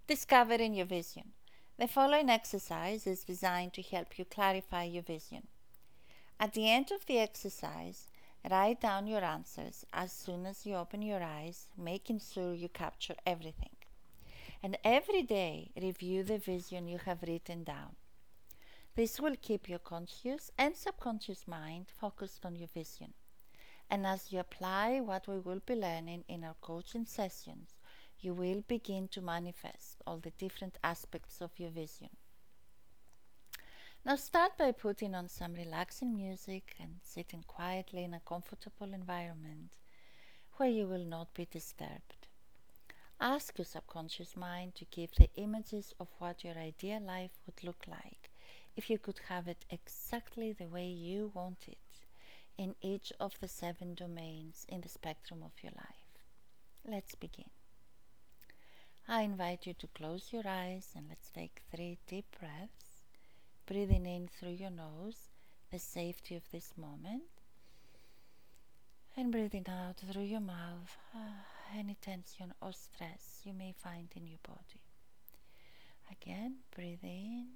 Discovering your vision. The following exercise is designed to help you clarify your vision. At the end of the exercise, write down your answers as soon as you open your eyes, making sure you capture everything. And every day, review the vision you have written down. This will keep your conscious and subconscious mind focused on your vision. And as you apply what we will be learning in our coaching sessions, you will begin to manifest all the different aspects of your vision. Now start by putting on some relaxing music and sitting quietly in a comfortable environment where you will not be disturbed. Ask your subconscious mind to give the images of what your ideal life would look like if you could have it exactly the way you want it in each of the 7 domains in the spectrum of your life. Let's begin. I invite you to close your eyes and let's take 3 deep breaths, breathing in through your nose, the safety of this moment, and breathing out through your mouth, any tension or stress you may find in your body. Again, breathe in,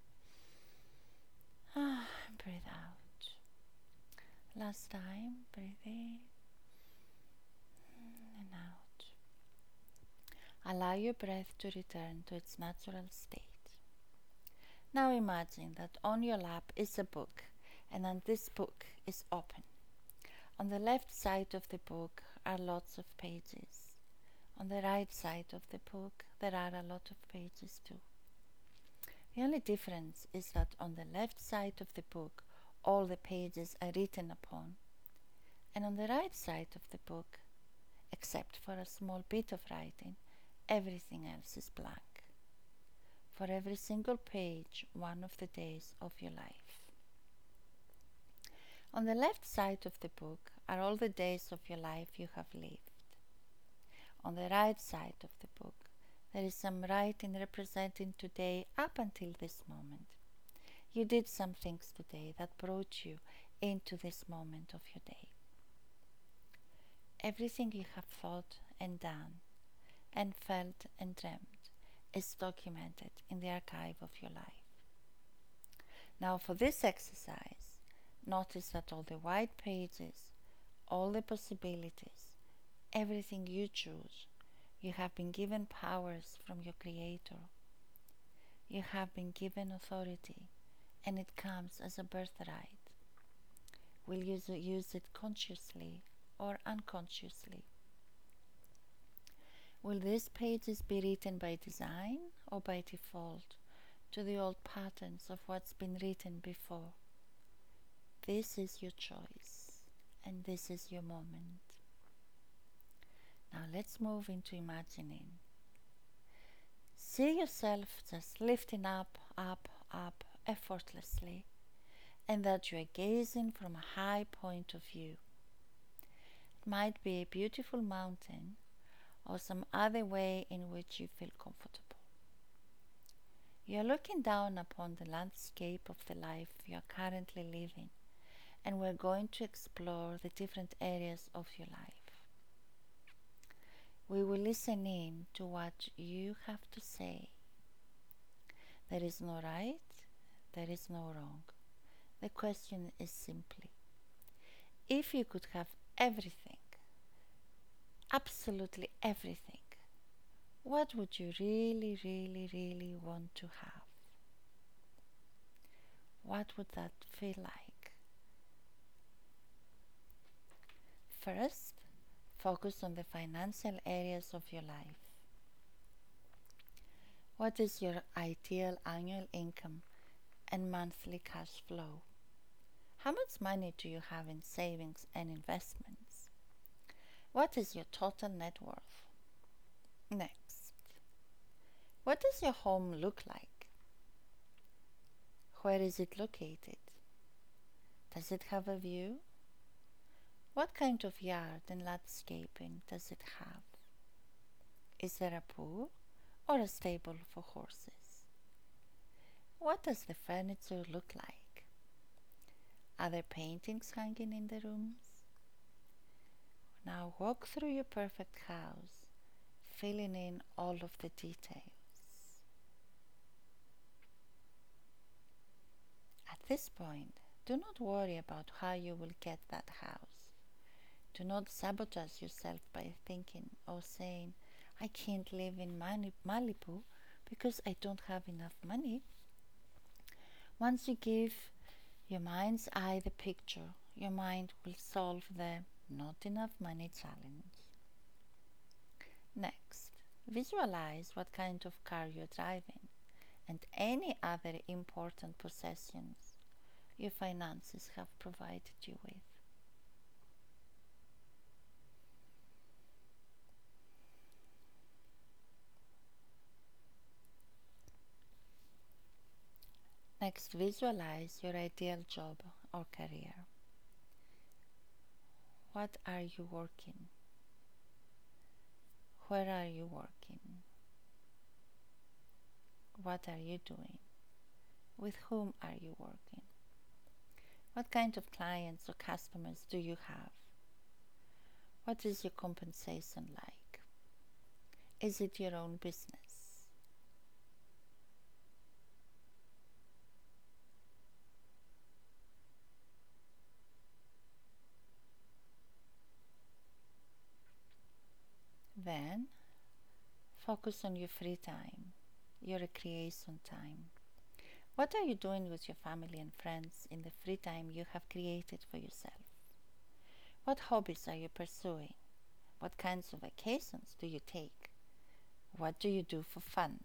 breathe out. Last time, breathe in and out. Allow your breath to return to its natural state. Now imagine that on your lap is a book, and then this book is open. On the left side of the book are lots of pages. On the right side of the book there are a lot of pages too. The only difference is that on the left side of the book all the pages are written upon, and on the right side of the book, except for a small bit of writing, everything else is blank. For every single page, one of the days of your life. On the left side of the book are all the days of your life you have lived. On the right side of the book, there is some writing representing today up until this moment. You did some things today that brought you into this moment of your day. Everything you have thought and done and felt and dreamt is documented in the archive of your life. Now for this exercise, notice that all the white pages, all the possibilities, everything you choose, you have been given powers from your Creator. You have been given authority, and it comes as a birthright. Will you use it consciously or unconsciously? Will these pages be written by design or by default to the old patterns of what's been written before? This is your choice, and this is your moment. Now let's move into imagining. See yourself just lifting up, up, up effortlessly, and that you are gazing from a high point of view. It might be a beautiful mountain or some other way in which you feel comfortable. You are looking down upon the landscape of the life you are currently living, and we're going to explore the different areas of your life. We will listen in to what you have to say. There is no right, there is no wrong. The question is simply, if you could have everything, absolutely everything, what would you really, really, really want to have? What would that feel like? First, focus on the financial areas of your life. What is your ideal annual income and monthly cash flow? How much money do you have in savings and investments? What is your total net worth? Next, what does your home look like? Where is it located? Does it have a view? What kind of yard and landscaping does it have? Is there a pool or a stable for horses? What does the furniture look like? Are there paintings hanging in the rooms? Now walk through your perfect house, filling in all of the details. this point, do not worry about how you will get that house. Do not sabotage yourself by thinking or saying, I can't live in Malibu because I don't have enough money. Once you give your mind's eye the picture, your mind will solve the not enough money challenge. Next, visualize what kind of car you're driving and any other important possessions your finances have provided you with. Next, visualize your ideal job or career. What are you working? Where are you working? What are you doing? With whom are you working? What kind of clients or customers do you have? What is your compensation like? Is it your own business? Then, focus on your free time, your recreation time. What are you doing with your family and friends in the free time you have created for yourself? What hobbies are you pursuing? What kinds of vacations do you take? What do you do for fun?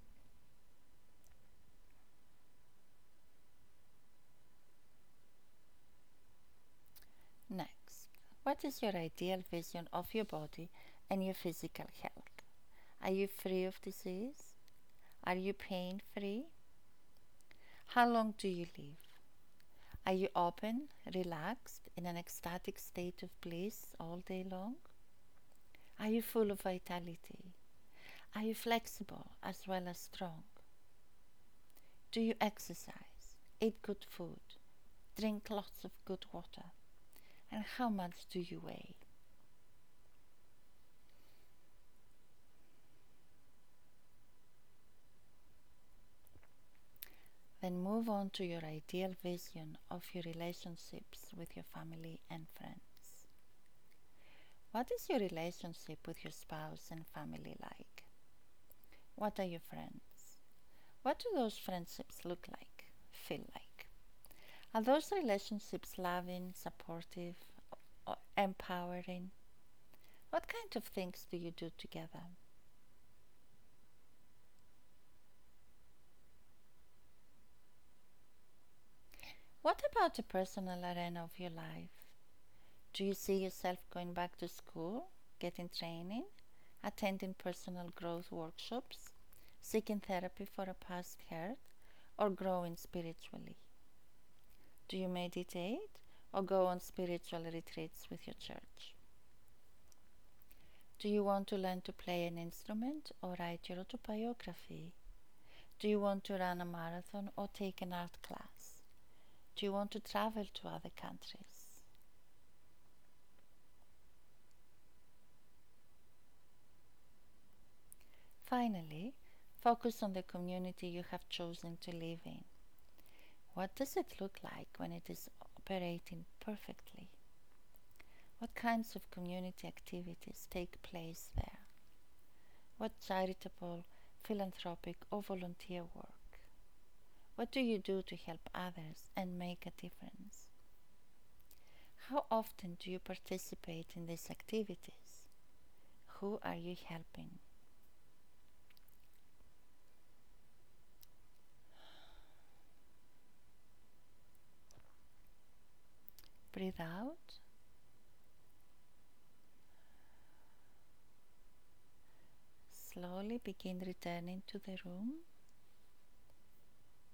Next, what is your ideal vision of your body and your physical health? Are you free of disease? Are you pain free? How long do you live? Are you open, relaxed, in an ecstatic state of bliss all day long? Are you full of vitality? Are you flexible as well as strong? Do you exercise, eat good food, drink lots of good water? And how much do you weigh? Then move on to your ideal vision of your relationships with your family and friends. What is your relationship with your spouse and family like? What are your friends? What do those friendships look like, feel like? Are those relationships loving, supportive, or empowering? What kind of things do you do together? What about the personal arena of your life? Do you see yourself going back to school, getting training, attending personal growth workshops, seeking therapy for a past hurt, or growing spiritually? Do you meditate or go on spiritual retreats with your church? Do you want to learn to play an instrument or write your autobiography? Do you want to run a marathon or take an art class? Do you want to travel to other countries? Finally, focus on the community you have chosen to live in. What does it look like when it is operating perfectly? What kinds of community activities take place there? What charitable, philanthropic, or volunteer work? What do you do to help others and make a difference? How often do you participate in these activities? Who are you helping? Breathe out. Slowly begin returning to the room.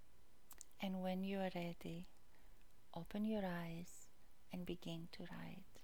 And when you are ready, open your eyes and begin to write.